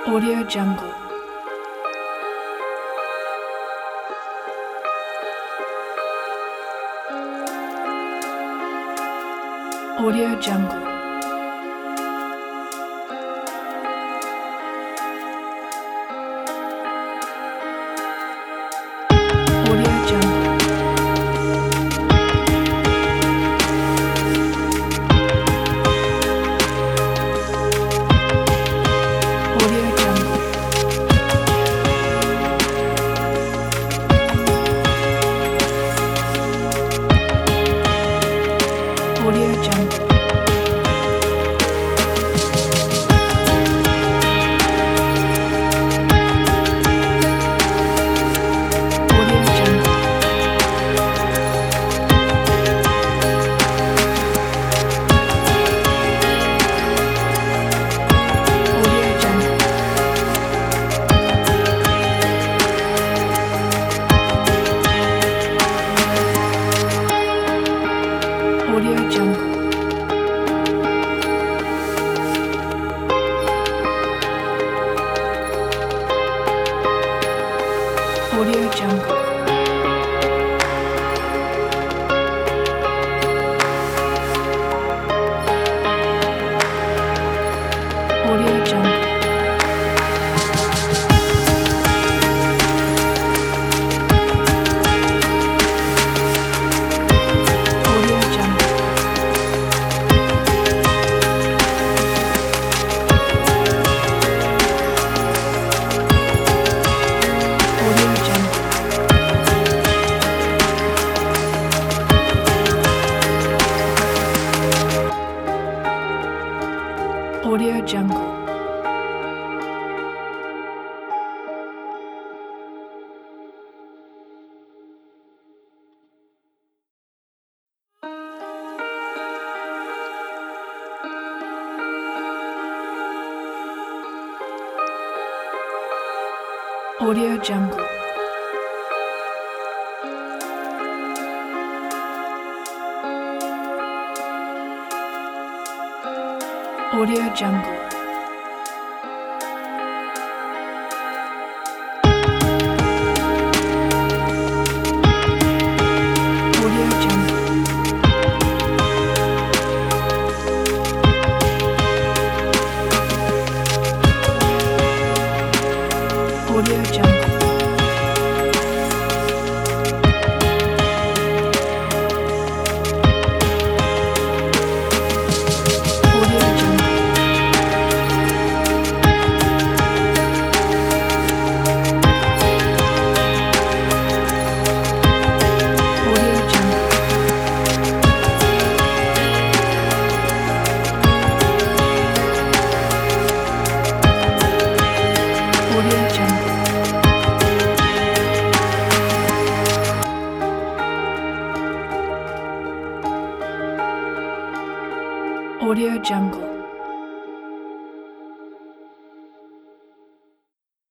Audio Jungle. Audio Jungle. Audio Jungle. Audio Jungle. Audio Jungle. Audio Jungle. Audio Jungle. Audio Jungle. Audio Jungle. Audio Jungle. Audio Jungle. Audio Jungle. Audio Jungle. Audio Jungle. Audio Jungle. Audio Jungle. Audio Jungle. Audio Jungle. Audio Jungle.